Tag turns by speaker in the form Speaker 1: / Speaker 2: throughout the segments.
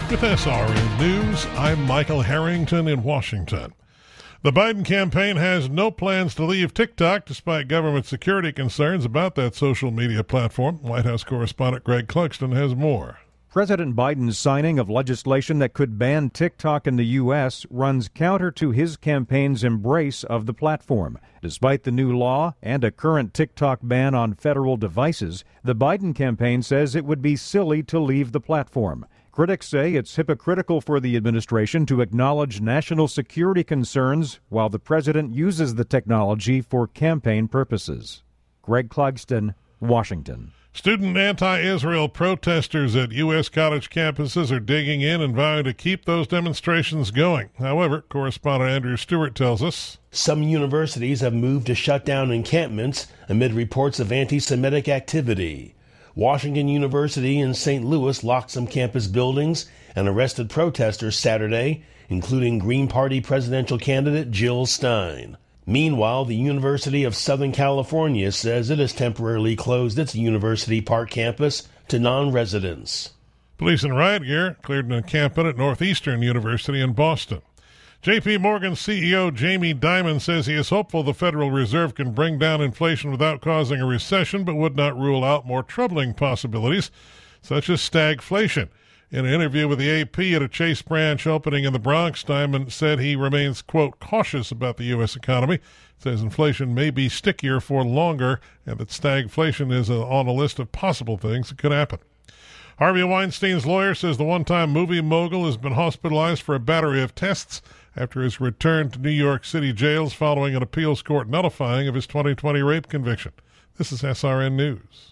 Speaker 1: With SRN News, I'm Michael Harrington in Washington. The Biden campaign has no plans to leave TikTok despite government security concerns about that social media platform. White House correspondent Greg Clugston has more.
Speaker 2: President Biden's signing of legislation that could ban TikTok in the U.S. runs counter to his campaign's embrace of the platform. Despite the new law and a current TikTok ban on federal devices, the Biden campaign says it would be silly to leave the platform. Critics say it's hypocritical for the administration to acknowledge national security concerns while the president uses the technology for campaign purposes. Greg Clugston, Washington.
Speaker 1: Student anti-Israel protesters at U.S. college campuses are digging in and vowing to keep those demonstrations going. However, correspondent Andrew Stewart tells us
Speaker 3: some universities have moved to shut down encampments amid reports of anti-Semitic activity. Washington University in St. Louis locked some campus buildings and arrested protesters Saturday, including Green Party presidential candidate Jill Stein. Meanwhile, the University of Southern California says it has temporarily closed its University Park campus to non-residents.
Speaker 1: Police in riot gear cleared an encampment at Northeastern University in Boston. J.P. Morgan CEO Jamie Dimon says he is hopeful the Federal Reserve can bring down inflation without causing a recession, but would not rule out more troubling possibilities, such as stagflation. In an interview with the AP at a Chase branch opening in the Bronx, Dimon said he remains, quote, cautious about the U.S. economy, says inflation may be stickier for longer, and that stagflation is on a list of possible things that could happen. Harvey Weinstein's lawyer says the one-time movie mogul has been hospitalized for a battery of tests after his return to New York City jails following an appeals court nullifying of his 2020 rape conviction. This is SRN News.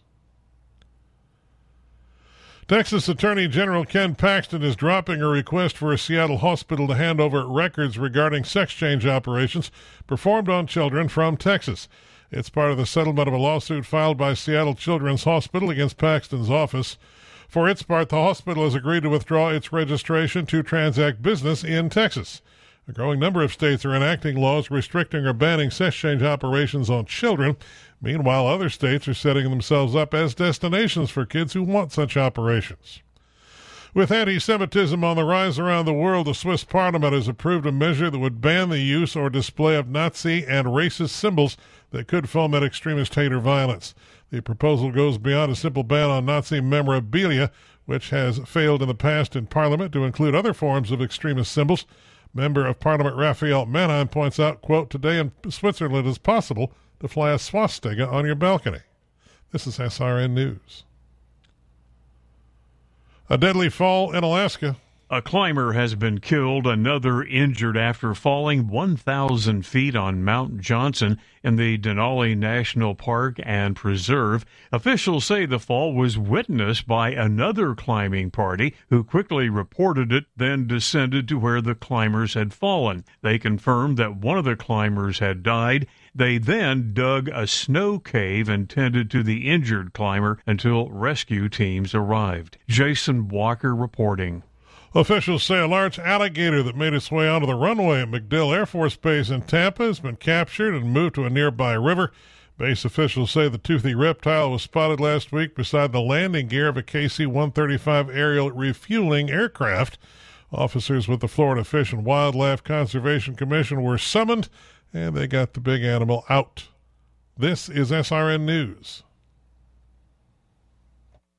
Speaker 1: Texas Attorney General Ken Paxton is dropping a request for a Seattle hospital to hand over records regarding sex change operations performed on children from Texas. It's part of the settlement of a lawsuit filed by Seattle Children's Hospital against Paxton's office. For its part, the hospital has agreed to withdraw its registration to transact business in Texas. A growing number of states are enacting laws restricting or banning sex change operations on children. Meanwhile, other states are setting themselves up as destinations for kids who want such operations. With anti-Semitism on the rise around the world, the Swiss parliament has approved a measure that would ban the use or display of Nazi and racist symbols that could foment extremist hate or violence. The proposal goes beyond a simple ban on Nazi memorabilia, which has failed in the past in Parliament, to include other forms of extremist symbols. Member of Parliament Raphael Mannheim points out, quote, today in Switzerland it's possible to fly a swastika on your balcony. This is SRN News. A deadly fall in Alaska.
Speaker 4: A climber has been killed, another injured after falling 1,000 feet on Mount Johnson in the Denali National Park and Preserve. Officials say the fall was witnessed by another climbing party who quickly reported it, then descended to where the climbers had fallen. They confirmed that one of the climbers had died. They then dug a snow cave and tended to the injured climber until rescue teams arrived. Jason Walker reporting.
Speaker 1: Officials say a large alligator that made its way onto the runway at MacDill Air Force Base in Tampa has been captured and moved to a nearby river. Base officials say the toothy reptile was spotted last week beside the landing gear of a KC-135 aerial refueling aircraft. Officers with the Florida Fish and Wildlife Conservation Commission were summoned, and they got the big animal out. This is SRN News.